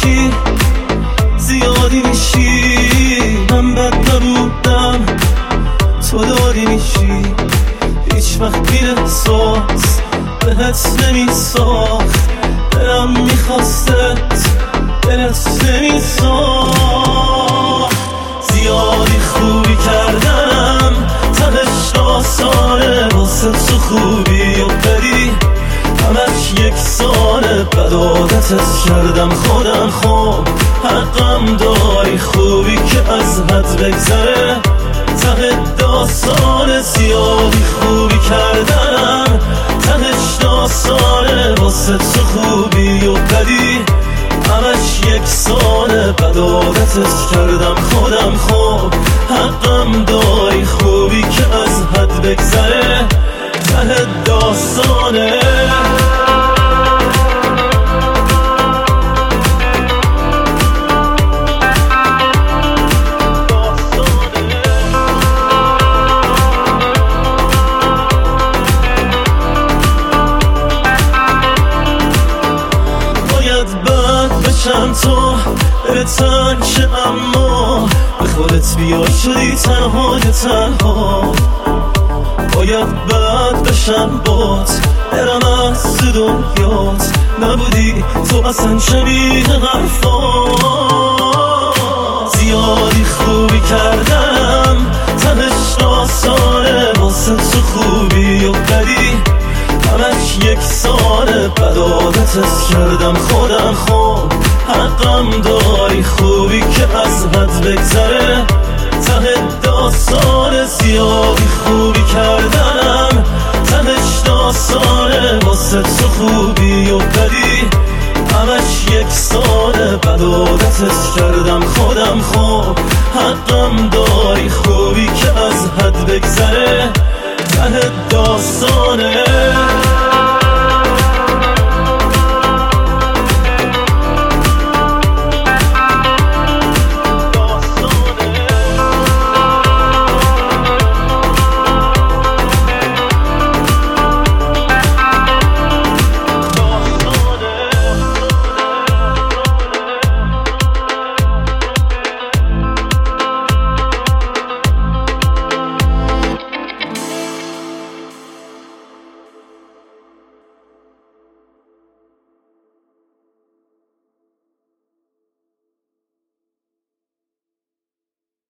میشی زیادی میشی، من بد نبودم تو داری میشی. هیچ وقت بی احساس بهت نمیساخت، دلم میخواستت دلت نمیساخت. زیادی خوبی کردم تهش آسانه، واسه تو خوبی و بدی همش یکسانه. بد عادتت کردم خودم، خب حقم داری. خوبی که از حد بگذره ته داستانه. زیادی خوبی کردم تهش داستانه، واسه تو خوبی و بدی همش یکسانه. بد عادتت کردم خودم، خب حقم داری. خوبی که از حد بگذره ته داستانه. بشم تو بهتن شه، اما به خودت بیا شدی تنهای تنها. باید بد بشم بات برم از دنیات، نبودی تو اصلا شبیه حرفات. زیادی خوبی کردم تهش آسانه، واسه تو خوبی و بدی همش یکسانه. بد عادتت کردم خودم، خب حقم داری. خوبی که از حد بگذره ته داستانه. زیادی خوبی کردم تهش داستانه، واسه تو خوبی و بدی همش یکسانه. بد عادتت کردم خودم، خب حقم داری. خوبی که از حد بگذره ته داستانه.